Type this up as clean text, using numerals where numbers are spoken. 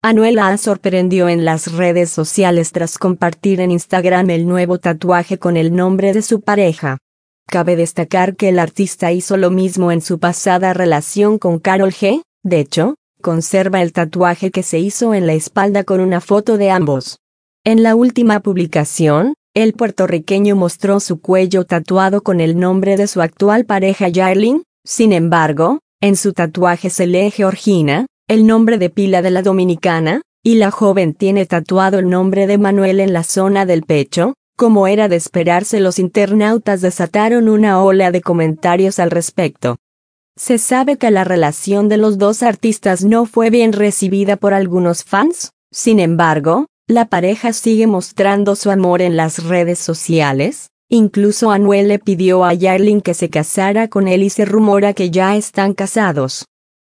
Anuel AA sorprendió en las redes sociales tras compartir en Instagram el nuevo tatuaje con el nombre de su pareja. Cabe destacar que el artista hizo lo mismo en su pasada relación con Karol G, de hecho, conserva el tatuaje que se hizo en la espalda con una foto de ambos. En la última publicación, el puertorriqueño mostró su cuello tatuado con el nombre de su actual pareja Yailin. Sin embargo, en su tatuaje se lee Georgina, el nombre de pila de la dominicana, y la joven tiene tatuado el nombre de Manuel en la zona del pecho. Como era de esperarse, los internautas desataron una ola de comentarios al respecto. Se sabe que la relación de los dos artistas no fue bien recibida por algunos fans. Sin embargo, la pareja sigue mostrando su amor en las redes sociales. Incluso Anuel le pidió a Yailin que se casara con él y se rumora que ya están casados.